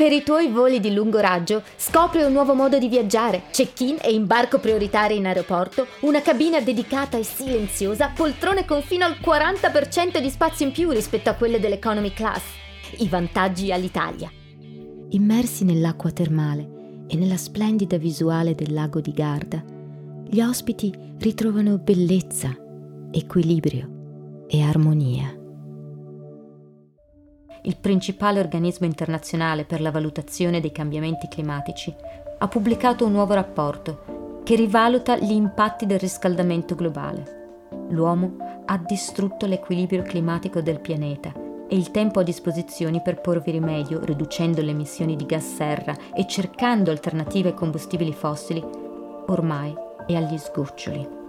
Per i tuoi voli di lungo raggio, scopri un nuovo modo di viaggiare. Check-in e imbarco prioritari in aeroporto, una cabina dedicata e silenziosa, poltrone con fino al 40% di spazio in più rispetto a quelle dell'economy class. I vantaggi all'Italia. Immersi nell'acqua termale e nella splendida visuale del lago di Garda, gli ospiti ritrovano bellezza, equilibrio e armonia. Il principale organismo internazionale per la valutazione dei cambiamenti climatici ha pubblicato un nuovo rapporto che rivaluta gli impatti del riscaldamento globale. L'uomo ha distrutto l'equilibrio climatico del pianeta e il tempo a disposizione per porvi rimedio, riducendo le emissioni di gas serra e cercando alternative ai combustibili fossili, ormai è agli sgoccioli.